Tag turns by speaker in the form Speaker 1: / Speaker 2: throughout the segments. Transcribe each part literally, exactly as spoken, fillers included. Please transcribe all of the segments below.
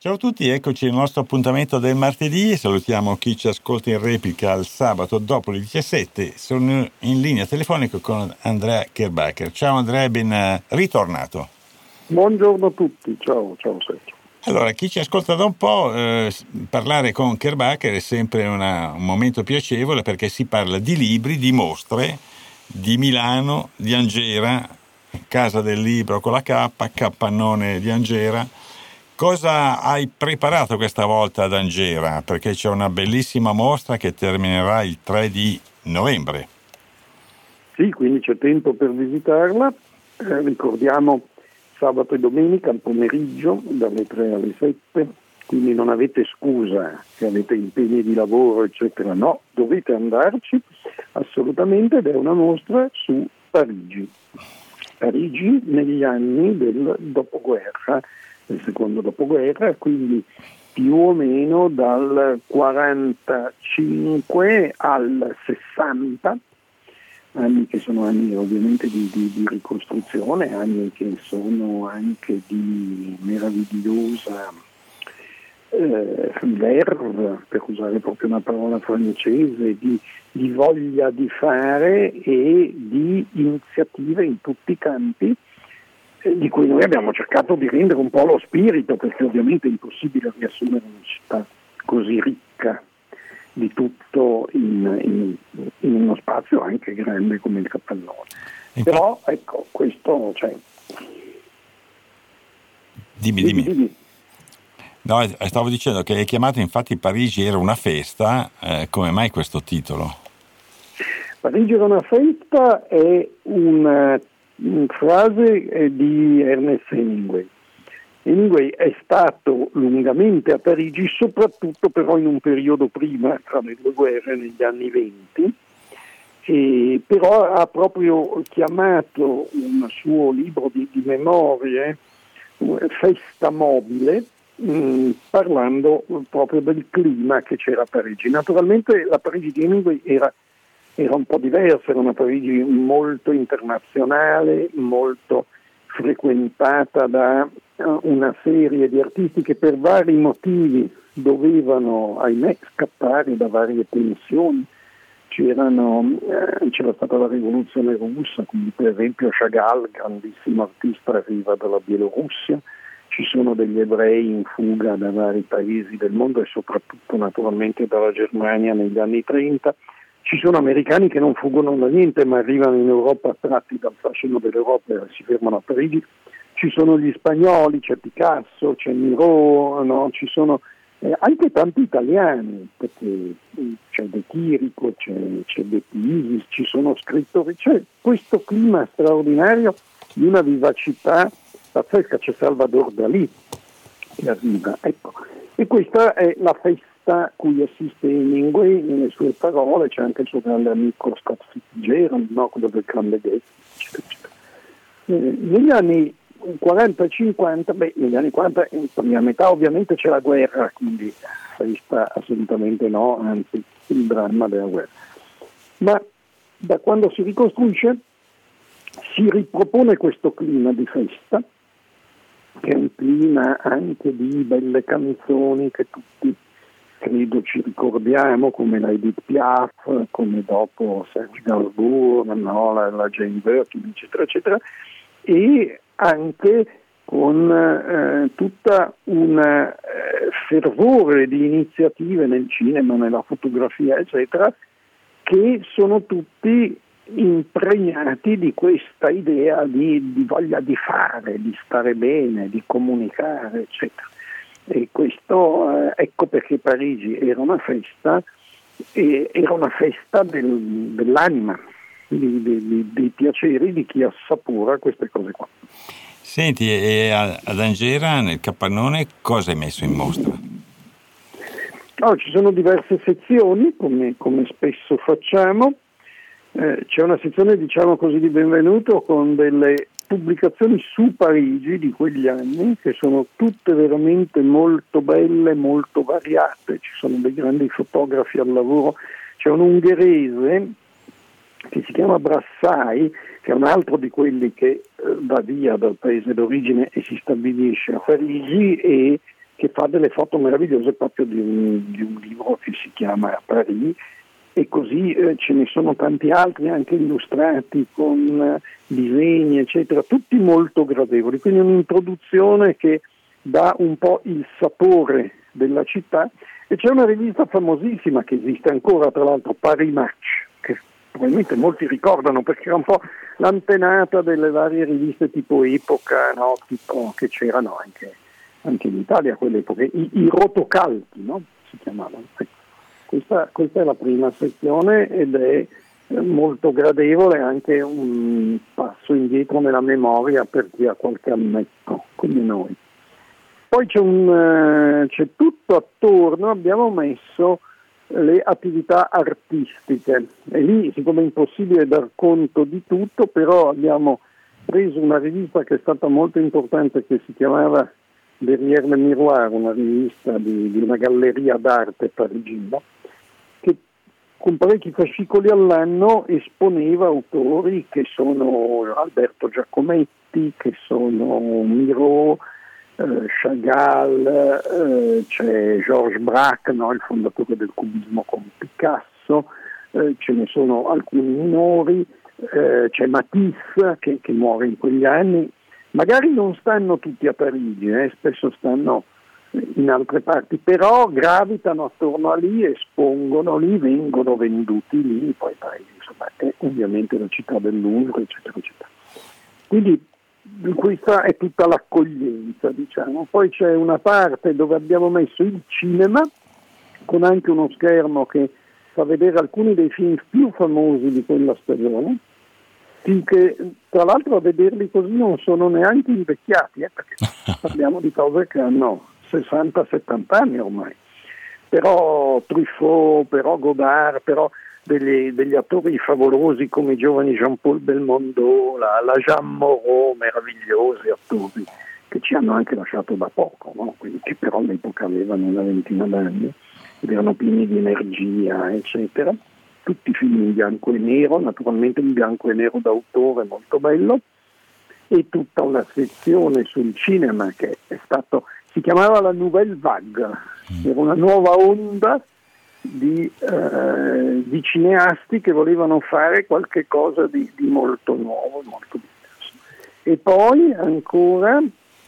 Speaker 1: Ciao a tutti, eccoci al nostro appuntamento del martedì. Salutiamo chi ci ascolta in replica il sabato dopo le diciassette. Sono in linea telefonica con Andrea Kerbacher. Ciao Andrea, ben ritornato.
Speaker 2: Buongiorno a tutti, ciao, ciao Sergio.
Speaker 1: Allora, chi ci ascolta da un po', eh, parlare con Kerbacher è sempre una, un momento piacevole perché si parla di libri, di mostre, di Milano, di Angera, Casa del Libro con la K, Capannone di Angera. Cosa hai preparato questa volta ad Angera? Perché c'è una bellissima mostra che terminerà il tre di novembre.
Speaker 2: Sì, quindi c'è tempo per visitarla. Eh, ricordiamo sabato e domenica al pomeriggio dalle tre alle sette, quindi non avete scusa se avete impegni di lavoro eccetera, no, dovete andarci assolutamente, ed è una mostra su Parigi. Parigi negli anni del dopoguerra, del secondo dopoguerra, quindi più o meno dal quarantacinque al sessanta, anni che sono anni ovviamente di, di, di ricostruzione, anni che sono anche di meravigliosa eh, verve, per usare proprio una parola francese, di, di voglia di fare e di iniziative in tutti i campi, di cui noi abbiamo cercato di rendere un po' lo spirito, perché ovviamente è impossibile riassumere una città così ricca di tutto in, in, in uno spazio anche grande come il Capannone. Infatti, però ecco, questo cioè...
Speaker 1: Dimmi, dimmi. dimmi, dimmi. No, stavo dicendo che hai chiamato infatti Parigi era una festa, eh, come mai questo titolo?
Speaker 2: Parigi era una festa è una frase di Ernest Hemingway. Hemingway è stato lungamente a Parigi, soprattutto però in un periodo prima, tra le due guerre, negli anni venti, e però ha proprio chiamato un suo libro di, di memorie Festa mobile, mh, parlando proprio del clima che c'era a Parigi. Naturalmente la Parigi di Hemingway era era un po' diversa, era una Parigi molto internazionale, molto frequentata da una serie di artisti che per vari motivi dovevano, ahimè, scappare da varie tensioni. C'erano, eh, c'era stata la rivoluzione russa, quindi per esempio Chagall, grandissimo artista, arriva dalla Bielorussia, ci sono degli ebrei in fuga da vari paesi del mondo e soprattutto naturalmente dalla Germania negli anni trenta. Ci sono americani che non fuggono da niente ma arrivano in Europa attratti dal fascino dell'Europa e si fermano a Parigi. Ci sono gli spagnoli, c'è Picasso, c'è Miro, no? Ci sono eh, anche tanti italiani, perché c'è De Chirico, c'è, c'è De Pisis, ci sono scrittori, c'è questo clima straordinario di una vivacità pazzesca, c'è Salvador Dalì che arriva, ecco. E questa è la festa a cui assiste Hemingway nelle sue parole, c'è anche il suo grande amico Scott Fitzgerald, no? Quello del Grande Gatsby, eccetera, eccetera. Eh, negli anni quaranta cinquanta, beh, negli anni quaranta, in prima metà ovviamente c'è la guerra, quindi festa assolutamente no, anzi il dramma della guerra. Ma da quando si ricostruisce si ripropone questo clima di festa, che è un clima anche di belle canzoni che tutti credo ci ricordiamo, come la Edith Piaf, come dopo Serge Gainsbourg, no? la, la Jane Birkin, eccetera, eccetera, e anche con eh, tutta un eh, fervore di iniziative nel cinema, nella fotografia, eccetera, che sono tutti impregnati di questa idea di, di voglia di fare, di stare bene, di comunicare, eccetera. E questo, eh, ecco perché Parigi era una festa, e era una festa del, dell'anima, di, di, di, dei piaceri di chi assapora queste cose qua.
Speaker 1: Senti, e ad Angera, nel Capannone, cosa hai messo in mostra?
Speaker 2: Oh, ci sono diverse sezioni, come, come spesso facciamo. Eh, c'è una sezione, diciamo così, di benvenuto con delle pubblicazioni su Parigi di quegli anni che sono tutte veramente molto belle, molto variate. Ci sono dei grandi fotografi al lavoro, c'è un ungherese che si chiama Brassai, che è un altro di quelli che eh, va via dal paese d'origine e si stabilisce a Parigi, e che fa delle foto meravigliose proprio di un, di un libro che si chiama Paris, e così eh, ce ne sono tanti altri anche illustrati con eh, disegni eccetera, tutti molto gradevoli, quindi un'introduzione che dà un po' il sapore della città. E c'è una rivista famosissima che esiste ancora, tra l'altro, Paris Match, che probabilmente molti ricordano perché era un po' l'antenata delle varie riviste tipo Epoca, no? Tipo, che c'erano anche, anche in Italia a quell'epoca, i, i rotocalchi, no? Si chiamavano. Questa, questa è la prima sezione ed è molto gradevole, anche un passo indietro nella memoria per chi ha qualche annetto come noi. Poi c'è, un, c'è tutto attorno, abbiamo messo le attività artistiche e lì, siccome è impossibile dar conto di tutto, però abbiamo preso una rivista che è stata molto importante, che si chiamava Derrière le Miroir, una rivista di, di una galleria d'arte parigina, che con parecchi fascicoli all'anno esponeva autori che sono Alberto Giacometti, che sono Miro, eh, Chagall, eh, c'è Georges Braque, no, il fondatore del cubismo con Picasso, eh, ce ne sono alcuni minori, eh, c'è Matisse che, che muore in quegli anni. Magari non stanno tutti a Parigi, eh, spesso stanno in altre parti, però gravitano attorno a lì, espongono lì, vengono venduti lì, poi Parigi insomma è ovviamente la città del Louvre, eccetera, eccetera. Quindi questa è tutta l'accoglienza, diciamo. Poi c'è una parte dove abbiamo messo il cinema, con anche uno schermo che fa vedere alcuni dei film più famosi di quella stagione, che tra l'altro a vederli così non sono neanche invecchiati, eh, perché parliamo di cose che hanno sessanta settanta anni ormai, però Truffaut, però Godard, però degli, degli attori favolosi come i giovani Jean-Paul Belmondo, la, la Jeanne Moreau, meravigliosi attori che ci hanno anche lasciato da poco, no? Quindi, che però all'epoca avevano una ventina d'anni ed erano pieni di energia, eccetera. Tutti film in bianco e nero, naturalmente in bianco e nero d'autore, molto bello, e tutta una sezione sul cinema che è stato, si chiamava la Nouvelle Vague, era una nuova onda di, eh, di cineasti che volevano fare qualche cosa di, di molto nuovo, molto diverso. E poi ancora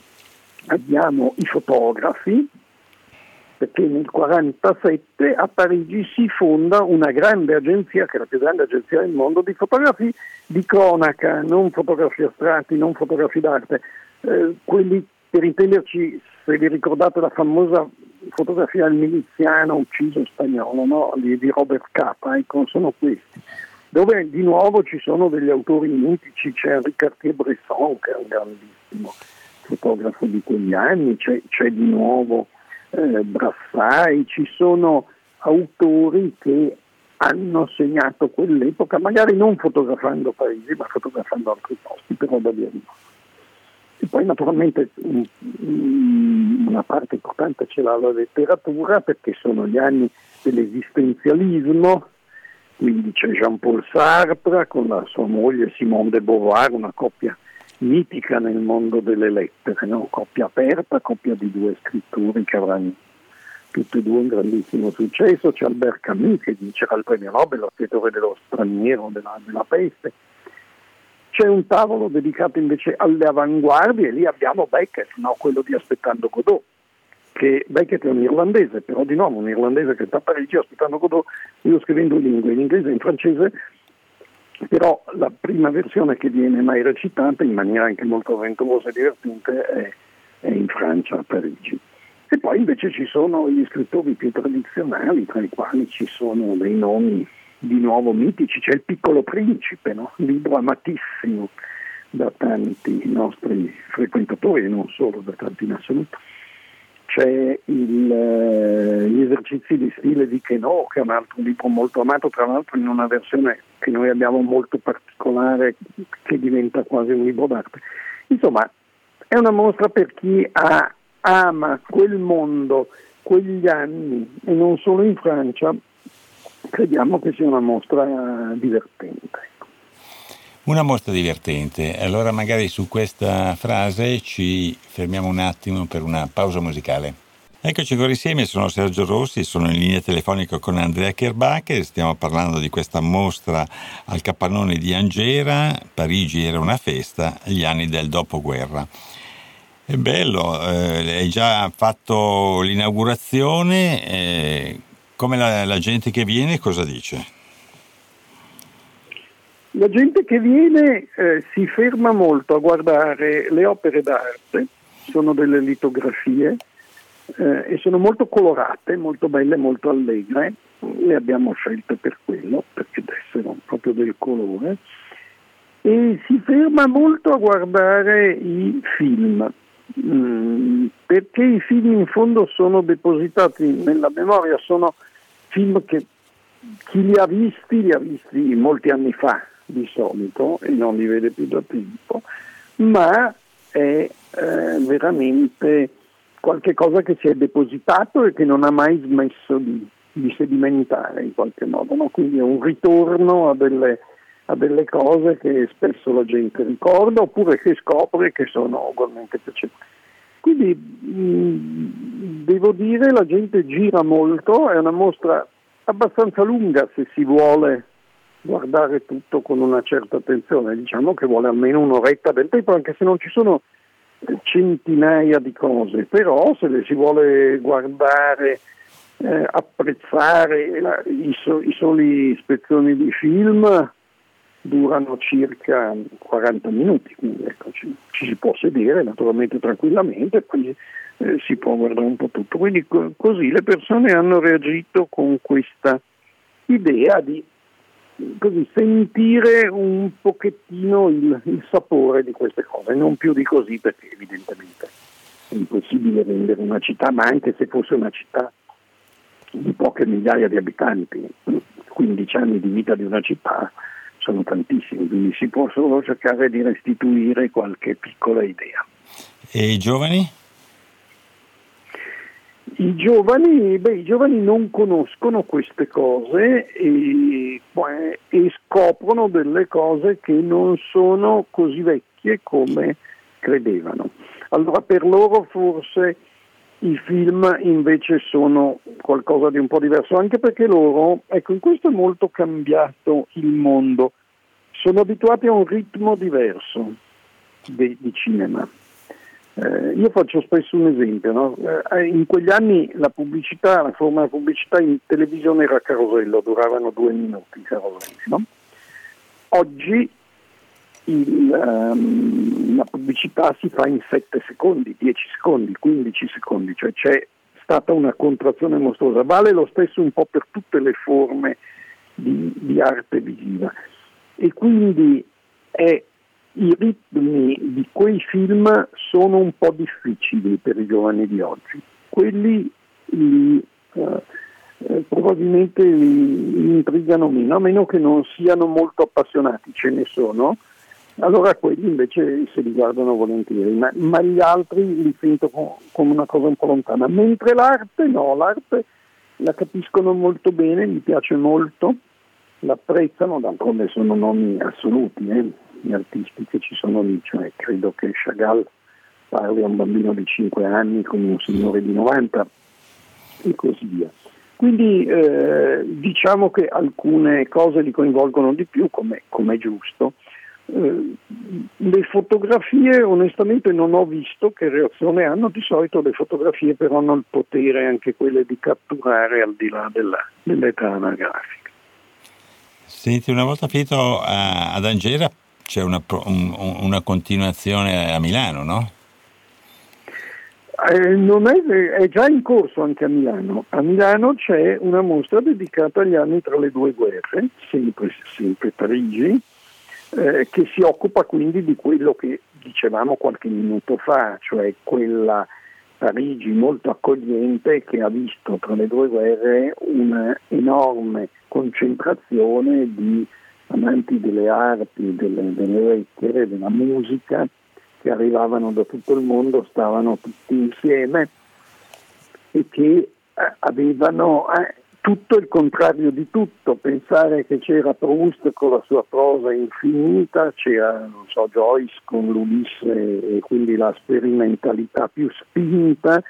Speaker 2: abbiamo i fotografi, perché nel millenovecentoquarantasette a Parigi si fonda una grande agenzia, che è la più grande agenzia del mondo, di fotografi di cronaca, non fotografi astratti, non fotografi d'arte. Eh, quelli, per intenderci, se vi ricordate la famosa fotografia del miliziano ucciso spagnolo, no? di, di Robert Capa, ecco, sono questi, dove di nuovo ci sono degli autori mitici, c'è Henri Cartier-Bresson, che è un grandissimo fotografo di quegli anni, c'è, c'è di nuovo Eh, Brassai, ci sono autori che hanno segnato quell'epoca, magari non fotografando Parigi, ma fotografando altri posti, però da dire no. E poi naturalmente una parte importante ce l'ha la letteratura, perché sono gli anni dell'esistenzialismo, quindi c'è Jean-Paul Sartre con la sua moglie Simone de Beauvoir, una coppia mitica nel mondo delle lettere, no? Coppia aperta, coppia di due scrittori che avranno tutti e due un grandissimo successo. C'è Albert Camus che vincerà il premio Nobel, lo scrittore dello Straniero, della, della peste. C'è un tavolo dedicato invece alle avanguardie, e lì abbiamo Beckett, no? Quello di Aspettando Godot, che Beckett è un irlandese, però di nuovo un irlandese che sta a Parigi aspettando Godot. Io scrivo in due lingue, in inglese e in francese, però la prima versione che viene mai recitata in maniera anche molto avventurosa e divertente è, è in Francia, a Parigi. E poi invece ci sono gli scrittori più tradizionali, tra i quali ci sono dei nomi di nuovo mitici. C'è Il Piccolo Principe, no? Un libro amatissimo da tanti nostri frequentatori e non solo, da tanti in assoluto. C'è il, eh, gli esercizi di stile di Queneau, che è un altro libro molto amato, tra l'altro in una versione che noi abbiamo molto particolare, che diventa quasi un libro d'arte. Insomma, è una mostra per chi ha, ama quel mondo, quegli anni, e non solo in Francia. Crediamo che sia una mostra divertente.
Speaker 1: Una mostra divertente. Allora magari su questa frase ci fermiamo un attimo per una pausa musicale. Eccoci ancora insieme, sono Sergio Rossi, sono in linea telefonica con Andrea Kerbacher, stiamo parlando di questa mostra al Capannone di Angera, Parigi era una festa, gli anni del dopoguerra. È bello, eh, hai già fatto l'inaugurazione, eh, come la, la gente che viene cosa dice?
Speaker 2: La gente che viene eh, si ferma molto a guardare le opere d'arte, sono delle litografie, Eh, e sono molto colorate, molto belle, molto allegre, le abbiamo scelte per quello, perché dessero proprio del colore, e si ferma molto a guardare i film, mm, perché i film in fondo sono depositati nella memoria, sono film che chi li ha visti, li ha visti molti anni fa di solito e non li vede più da tempo, ma è eh, veramente qualche cosa che si è depositato e che non ha mai smesso di, di sedimentare in qualche modo, no? Quindi è un ritorno a delle, a delle cose che spesso la gente ricorda oppure che scopre che sono ugualmente piacevoli. Quindi mh, devo dire la gente gira molto, è una mostra abbastanza lunga se si vuole guardare tutto con una certa attenzione, diciamo che vuole almeno un'oretta del tempo, anche se non ci sono centinaia di cose, però se le si vuole guardare, eh, apprezzare, la, i, so, i soli spezzoni di film durano circa quaranta minuti, quindi ecco, ci, ci si può sedere naturalmente tranquillamente, poi eh, si può guardare un po' tutto, quindi co- così le persone hanno reagito con questa idea di così sentire un pochettino il, il sapore di queste cose, non più di così, perché evidentemente è impossibile rendere una città, ma anche se fosse una città di poche migliaia di abitanti, quindici anni di vita di una città sono tantissimi, quindi si può solo cercare di restituire qualche piccola idea.
Speaker 1: E i giovani?
Speaker 2: I giovani, beh, i giovani non conoscono queste cose e, e scoprono delle cose che non sono così vecchie come credevano. Allora per loro forse i film invece sono qualcosa di un po' diverso, anche perché loro, ecco, in questo è molto cambiato il mondo, sono abituati a un ritmo diverso di, di cinema. Eh, io faccio spesso un esempio, no? Eh, in quegli anni la pubblicità, la forma di pubblicità in televisione era carosello, duravano due minuti i caroselli, no? Oggi il, um, la pubblicità si fa in sette secondi, dieci secondi, quindici secondi, cioè c'è stata una contrazione mostruosa. Vale lo stesso un po' per tutte le forme di, di arte visiva e quindi è i ritmi di quei film sono un po' difficili per i giovani di oggi. Quelli li, eh, eh, probabilmente li, li intrigano meno, a meno che non siano molto appassionati, ce ne sono, allora quelli invece se li guardano volentieri, ma, ma gli altri li sento come com una cosa un po' lontana. Mentre l'arte no, l'arte la capiscono molto bene, gli piace molto, l'apprezzano, d'altronde sono nomi assoluti, eh. Gli artisti che ci sono lì, cioè credo che Chagall parli a un bambino di cinque anni come un signore di novanta e così via. Quindi eh, diciamo che alcune cose li coinvolgono di più, come è giusto. Eh, le fotografie onestamente non ho visto che reazione hanno, di solito le fotografie però hanno il potere anche quelle di catturare al di là della, dell'età anagrafica.
Speaker 1: Senti, una volta finito a, ad Angera c'è una, un, una continuazione a Milano, no?
Speaker 2: Eh, non è, è già in corso anche a Milano. A Milano c'è una mostra dedicata agli anni tra le due guerre, sempre, sempre Parigi, eh, che si occupa quindi di quello che dicevamo qualche minuto fa, cioè quella Parigi molto accogliente che ha visto tra le due guerre una enorme concentrazione di amanti delle arti, delle, delle lettere, della musica, che arrivavano da tutto il mondo, stavano tutti insieme e che eh, avevano eh, tutto il contrario di tutto. Pensare che c'era Proust con la sua prosa infinita, c'era non so, Joyce con l'Ulisse e quindi la sperimentalità più spinta,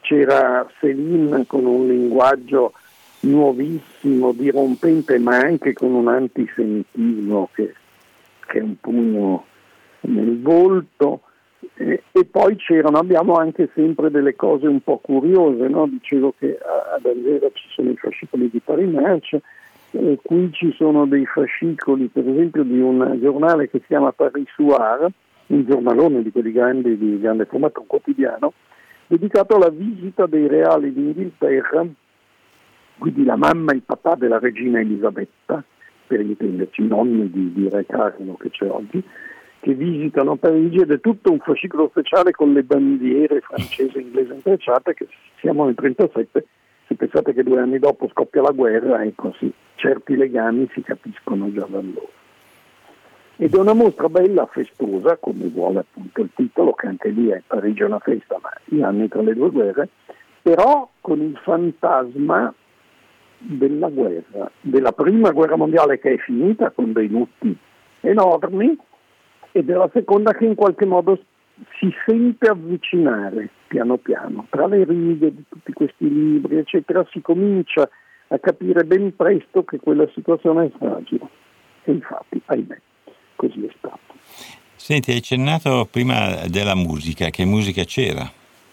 Speaker 2: c'era Céline con un linguaggio nuovissimo, dirompente, ma anche con un antisemitismo che, che è un pugno nel volto, eh, e poi c'erano, abbiamo anche sempre delle cose un po' curiose, no? Dicevo che ad Alghero ci sono i fascicoli di Paris-Match, eh, qui ci sono dei fascicoli per esempio di un giornale che si chiama Paris Soir, un giornalone di quelli grandi, di grande formato, un quotidiano, dedicato alla visita dei reali d'Inghilterra, quindi la mamma e il papà della regina Elisabetta, per intenderci, i nonni di, di Re Carlo che c'è oggi, che visitano Parigi, ed è tutto un fascicolo speciale con le bandiere francese e inglese intrecciate, che siamo nel trentasette, se pensate che due anni dopo scoppia la guerra, ecco sì, certi legami si capiscono già da allora. Ed è una mostra bella, festosa, come vuole appunto il titolo, che anche lì è Parigi è una festa, ma gli anni tra le due guerre, però con il fantasma della guerra, della prima guerra mondiale che è finita con dei lutti enormi, e della seconda che in qualche modo si sente avvicinare piano piano. Tra le righe di tutti questi libri, eccetera, si comincia a capire ben presto che quella situazione è fragile. E infatti, ahimè, così è stato.
Speaker 1: Senti, hai accennato prima della musica. Che musica c'era?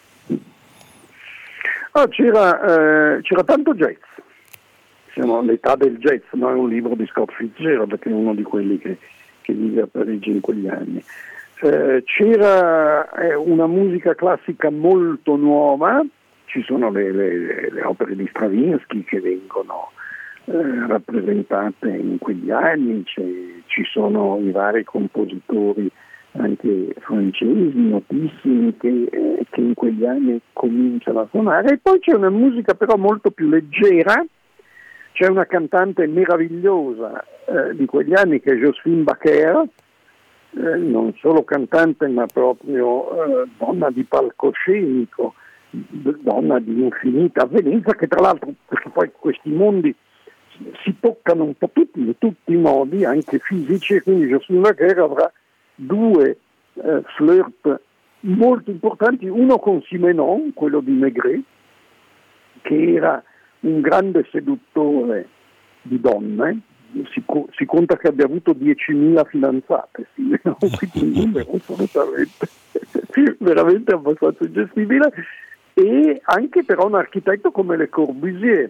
Speaker 2: Ah, c'era, eh, c'era tanto jazz. Siamo all'età del jazz, no? È un libro di Scott Fitzgerald, che è uno di quelli che, che vive a Parigi in quegli anni. Eh, c'era eh, una musica classica molto nuova, ci sono le, le, le opere di Stravinsky che vengono eh, rappresentate in quegli anni, ci sono i vari compositori anche francesi notissimi che, eh, che in quegli anni cominciano a suonare, e poi c'è una musica però molto più leggera. C'è una cantante meravigliosa eh, di quegli anni che è Josephine Baker, eh, non solo cantante ma proprio eh, donna di palcoscenico, d- donna di infinita avvenenza, che tra l'altro, perché poi questi mondi si toccano un po' tutti, in tutti i modi, anche fisici, e quindi Josephine Baker avrà due eh, flirt molto importanti, uno con Simenon, quello di Maigret, che era un grande seduttore di donne, si, co- si conta che abbia avuto diecimila fidanzate, sì, no? Quindi un numero assolutamente veramente abbastanza ingestibile, e anche però un architetto come Le Corbusier,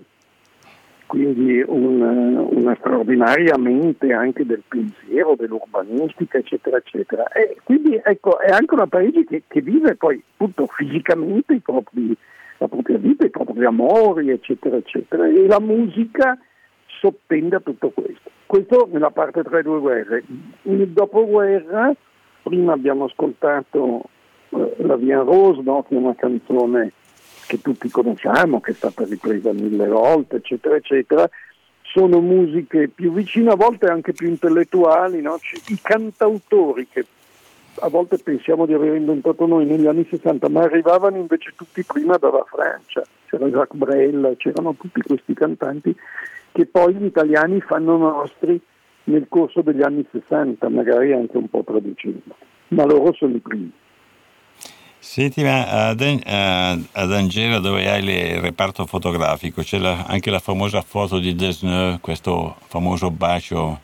Speaker 2: quindi un, una straordinaria mente anche del pensiero, dell'urbanistica, eccetera, eccetera. E quindi ecco, è anche una Parigi che, che vive poi appunto fisicamente i propri la propria vita, i propri amori, eccetera, eccetera, e la musica sottende a tutto questo. Questo nella parte tra le due guerre. Nel dopoguerra, prima abbiamo ascoltato eh, La Vie en Rose, no? Che è una canzone che tutti conosciamo, che è stata ripresa mille volte, eccetera, eccetera. Sono musiche più vicine, a volte anche più intellettuali, no? I cantautori che a volte pensiamo di aver inventato noi negli anni sessanta, ma arrivavano invece tutti prima dalla Francia, c'era Jacques Brel, c'erano tutti questi cantanti che poi gli italiani fanno nostri nel corso degli anni sessanta, magari anche un po' traducendo, ma loro sono i primi.
Speaker 1: Senti, ma ad, ad Angera, dove hai il reparto fotografico, c'è la, anche la famosa foto di Desneux, questo famoso bacio.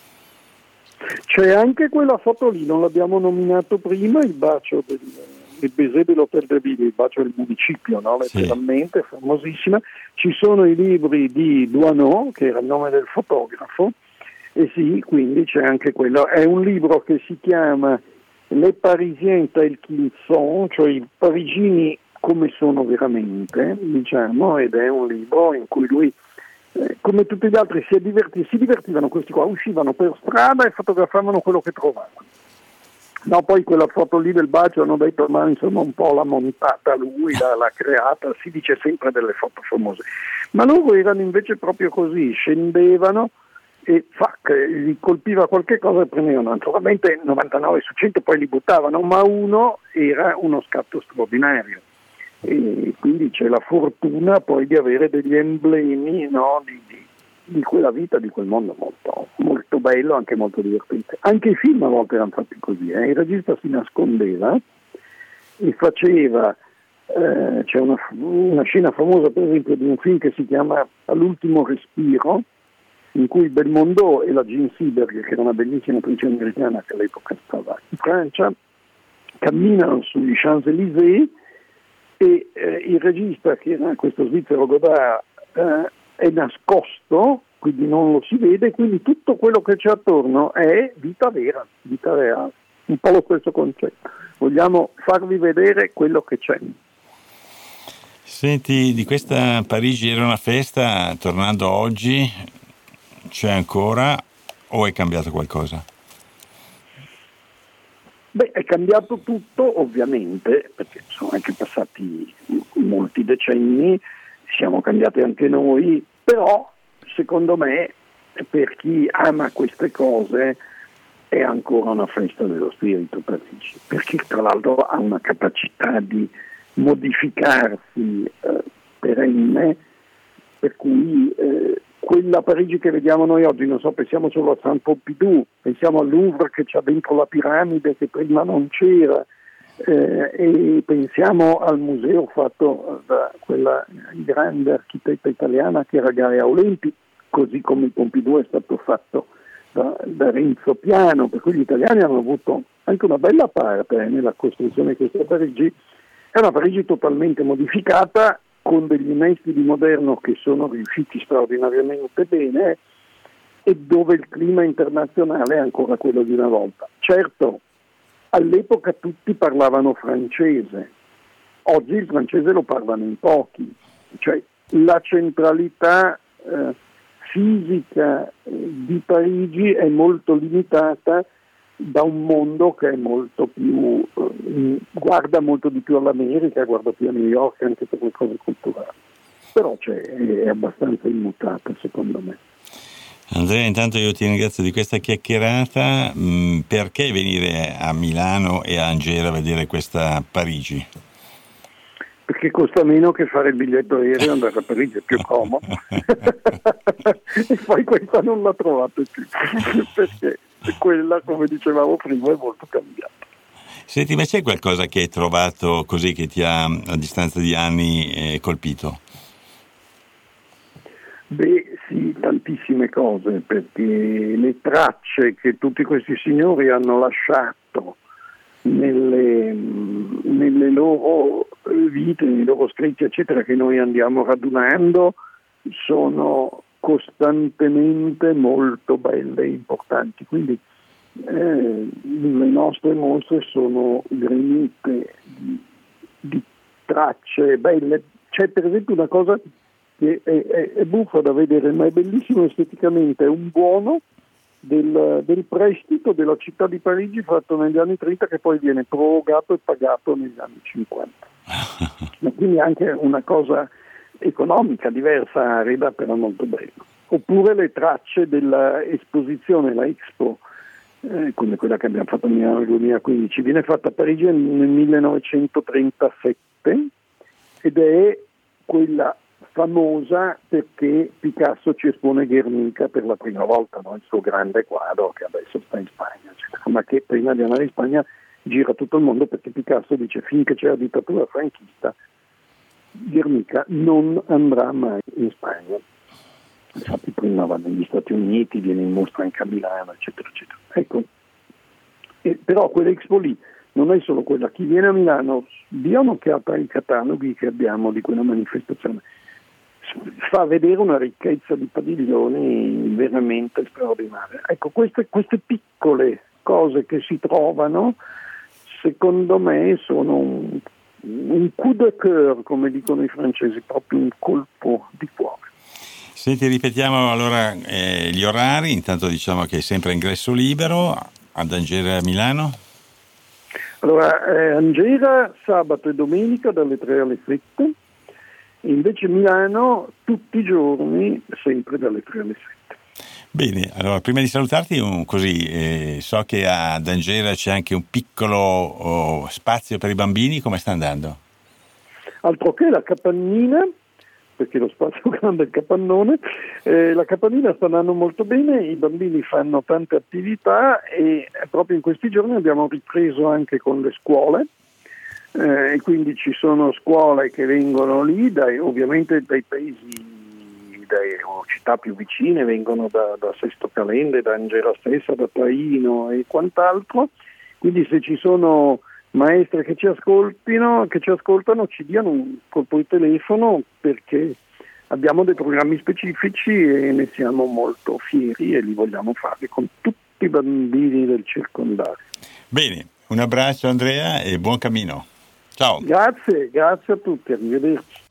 Speaker 2: C'è anche quella foto lì, non l'abbiamo nominato prima, il bacio del, del Baiser de l'Hôtel de Ville, il bacio del municipio, no? Letteralmente, sì. Famosissima. Ci sono i libri di Doisneau, che era il nome del fotografo, e sì, quindi c'è anche quello. È un libro che si chiama Les Parisiens tels qu'ils sont, cioè i parigini come sono veramente, diciamo, ed è un libro in cui lui, eh, come tutti gli altri, si, diverti, si divertivano questi qua, uscivano per strada e fotografavano quello che trovavano. No, poi quella foto lì del bacio hanno detto, ma insomma un po' l'ha montata lui, l'ha, l'ha creata, si dice sempre delle foto famose. Ma loro erano invece proprio così, scendevano e fac, gli colpiva qualche cosa e prendevano, naturalmente novantanove su cento poi li buttavano, ma uno era uno scatto straordinario. E quindi c'è la fortuna poi di avere degli emblemi, no, di, di, di quella vita, di quel mondo molto, molto bello, anche molto divertente. Anche i film a volte erano fatti così, eh. Il regista si nascondeva e faceva Eh, c'è una, una scena famosa per esempio di un film che si chiama All'ultimo respiro, in cui Belmondo e la Jean Seberg, che era una bellissima attrice americana che all'epoca stava in Francia, camminano sugli Champs-Élysées e eh, il regista, che era questo svizzero Godard, eh, è nascosto, quindi non lo si vede, quindi tutto quello che c'è attorno è vita vera, vita reale, un po' lo stesso concetto. Vogliamo farvi vedere quello che c'è.
Speaker 1: Senti, di questa Parigi era una festa, tornando oggi, c'è ancora o è cambiato qualcosa?
Speaker 2: Beh, è cambiato tutto ovviamente, perché sono anche passati molti decenni, siamo cambiati anche noi, però secondo me per chi ama queste cose è ancora una festa dello spirito Parigi, perché tra l'altro ha una capacità di modificarsi eh, perenne, per cui eh, quella Parigi che vediamo noi oggi, non so, pensiamo solo a Saint Pompidou, pensiamo al Louvre che c'ha dentro la piramide che prima non c'era, eh, e pensiamo al museo fatto da quella grande architetta italiana che era Gaia Olempi, così come il Pompidou è stato fatto da, da Renzo Piano, per cui gli italiani hanno avuto anche una bella parte eh, nella costruzione di questa Parigi. È una Parigi totalmente modificata, con degli innesti di moderno che sono riusciti straordinariamente bene e dove il clima internazionale è ancora quello di una volta. Certo, all'epoca tutti parlavano francese, oggi il francese lo parlano in pochi, cioè la centralità eh, fisica di Parigi è molto limitata da un mondo che è molto più, eh, guarda molto di più all'America, guarda più a New York anche per le cose culturali, però c'è, è abbastanza immutata secondo me.
Speaker 1: Andrea, intanto io ti ringrazio di questa chiacchierata. Mm, perché venire a Milano e a Angera a vedere questa Parigi?
Speaker 2: Perché costa meno che fare il biglietto aereo e andare a Parigi, è più comodo. E poi questa non la trovate più, perché quella, come dicevamo prima, è molto cambiata.
Speaker 1: Senti, ma c'è qualcosa che hai trovato così che ti ha, a distanza di anni, eh, colpito?
Speaker 2: Beh, sì, tantissime cose, perché le tracce che tutti questi signori hanno lasciato nelle, nelle loro vite, nei loro scritti, eccetera, che noi andiamo radunando, sono costantemente molto belle e importanti. Quindi eh, le nostre mostre sono granite di, di tracce belle. C'è per esempio una cosa che è, è, è buffa da vedere, ma è bellissimo esteticamente, è un buono del, del prestito della città di Parigi fatto negli anni trenta, che poi viene prorogato e pagato negli anni cinquanta. Ma quindi anche una cosa economica diversa, arida, però molto bella. Oppure le tracce dell'esposizione, la Expo, eh, come quella che abbiamo fatto nel duemilaquindici, viene fatta a Parigi nel millenovecentotrentasette ed è quella famosa perché Picasso ci espone Guernica per la prima volta, no? Il suo grande quadro che adesso sta in Spagna, eccetera, ma che prima di andare in Spagna gira tutto il mondo, perché Picasso dice finché c'è la dittatura franchista Guernica non andrà mai in Spagna. Infatti prima va negli Stati Uniti, viene in mostra anche a Milano, eccetera, eccetera. Ecco, e, però quell'Expo lì non è solo quella. Chi viene a Milano, via un'occhiata ai cataloghi che abbiamo di quella manifestazione, fa vedere una ricchezza di padiglioni veramente straordinaria. Ecco, queste, queste piccole cose che si trovano, secondo me, sono un, un coup de cœur, come dicono i francesi, proprio un colpo di cuore.
Speaker 1: Senti, ripetiamo allora eh, gli orari. Intanto diciamo che è sempre ingresso libero ad Angera e a Milano.
Speaker 2: Allora, eh, Angera sabato e domenica dalle tre alle sette, e invece Milano tutti i giorni sempre dalle tre alle sette.
Speaker 1: Bene, allora prima di salutarti, un, così eh, so che ad Angera c'è anche un piccolo oh, spazio per i bambini, come sta andando?
Speaker 2: Altro che la capannina, perché lo spazio grande è il capannone, eh, la capannina sta andando molto bene, i bambini fanno tante attività e proprio in questi giorni abbiamo ripreso anche con le scuole, eh, e quindi ci sono scuole che vengono lì, dai, ovviamente dai paesi, dalle città più vicine, vengono da, da Sesto Calende, da Angera stessa, da Traino e quant'altro, quindi se ci sono maestre che ci ascoltino, che ci ascoltano, ci diano un colpo di telefono, perché abbiamo dei programmi specifici e ne siamo molto fieri e li vogliamo fare con tutti i bambini del circondario.
Speaker 1: Bene, un abbraccio Andrea e buon cammino. Ciao.
Speaker 2: Grazie, grazie a tutti, arrivederci.